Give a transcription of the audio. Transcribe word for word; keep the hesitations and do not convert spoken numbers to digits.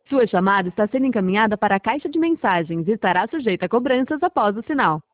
Sua chamada está sendo encaminhada para a caixa de mensagens e estará sujeita a cobranças após o sinal.